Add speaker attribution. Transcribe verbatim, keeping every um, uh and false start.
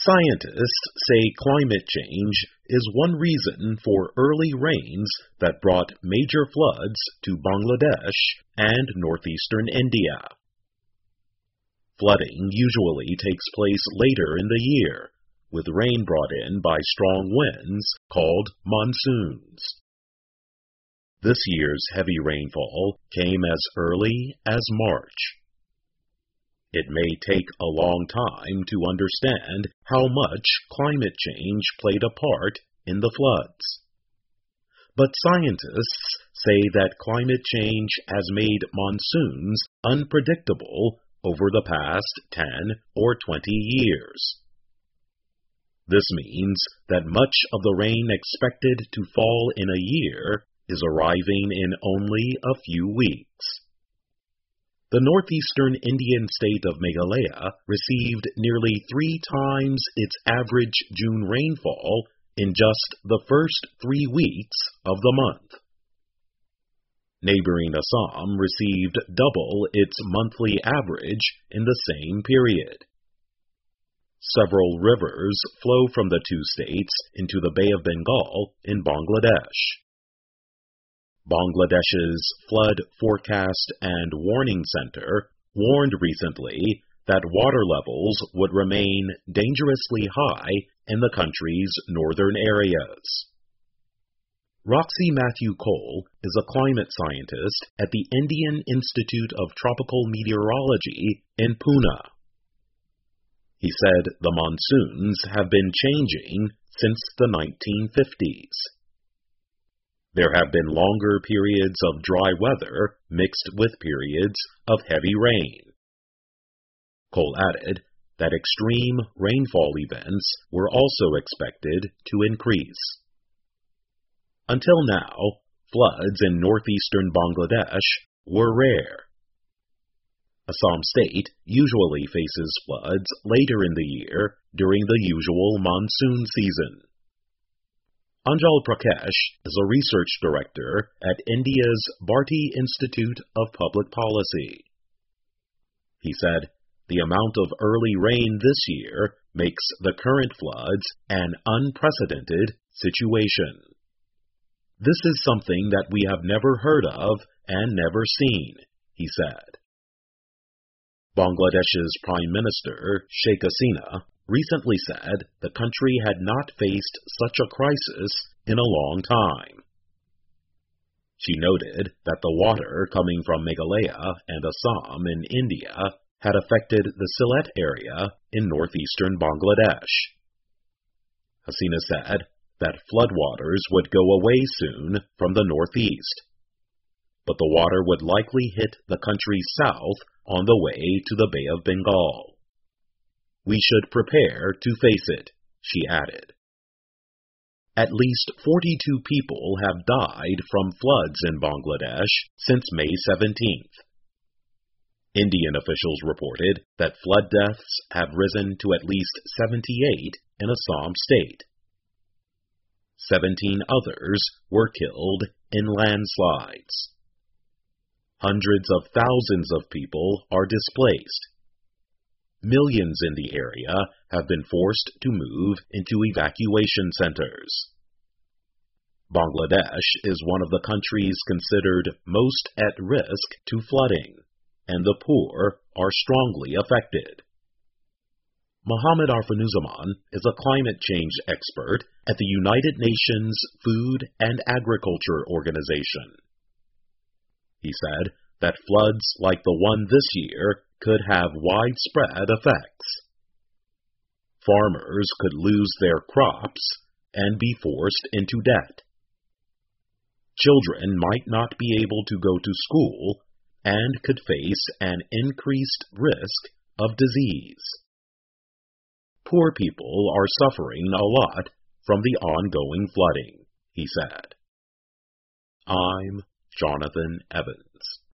Speaker 1: Scientists say climate change is one reason for early rains that brought major floods to Bangladesh and northeastern India. Flooding usually takes place later in the year, with rain brought in by strong winds called monsoons. This year's heavy rainfall came as early as March. It may take a long time to understand how much climate change played a part in the floods. But scientists say that climate change has made monsoons unpredictable over the past ten or twenty years. This means that much of the rain expected to fall in a year is arriving in only a few weeks. The northeastern Indian state of Meghalaya received nearly three times its average June rainfall in just the first three weeks of the month. Neighboring Assam received double its monthly average in the same period. Several rivers flow from the two states into the Bay of Bengal in Bangladesh. Bangladesh's Flood Forecast and Warning Center warned recently that water levels would remain dangerously high in the country's northern areas. Roxy Matthew Cole is a climate scientist at the Indian Institute of Tropical Meteorology in Pune. He said the monsoons have been changing since the nineteen fifties. There have been longer periods of dry weather mixed with periods of heavy rain. Cole added that extreme rainfall events were also expected to increase. Until now, floods in northeastern Bangladesh were rare. Assam State usually faces floods later in the year during the usual monsoon season. Anjal Prakash is a research director at India's Bharti Institute of Public Policy. He said, "The amount of early rain this year makes the current floods an unprecedented situation. This is something that we have never heard of and never seen," he said. Bangladesh's Prime Minister, Sheikh Hasina, recently said the country had not faced such a crisis in a long time. She noted that the water coming from Meghalaya and Assam in India had affected the Sylhet area in northeastern Bangladesh. Hasina said that floodwaters would go away soon from the northeast, but the water would likely hit the country's south on the way to the Bay of Bengal. "We should prepare to face it," she added. At least forty-two people have died from floods in Bangladesh since May seventeenth. Indian officials reported that flood deaths have risen to at least seventy-eight in Assam State. Seventeen others were killed in landslides. Hundreds of thousands of people are displaced. Millions in the area have been forced to move into evacuation centers. Bangladesh is one of the countries considered most at risk to flooding, and the poor are strongly affected. Mohammed Arfanuzzaman is a climate change expert at the United Nations Food and Agriculture Organization. He said that floods like the one this year could have widespread effects. Farmers could lose their crops and be forced into debt. Children might not be able to go to school and could face an increased risk of disease. Poor people are suffering a lot from the ongoing flooding, he said. I'm Jonathan Evans.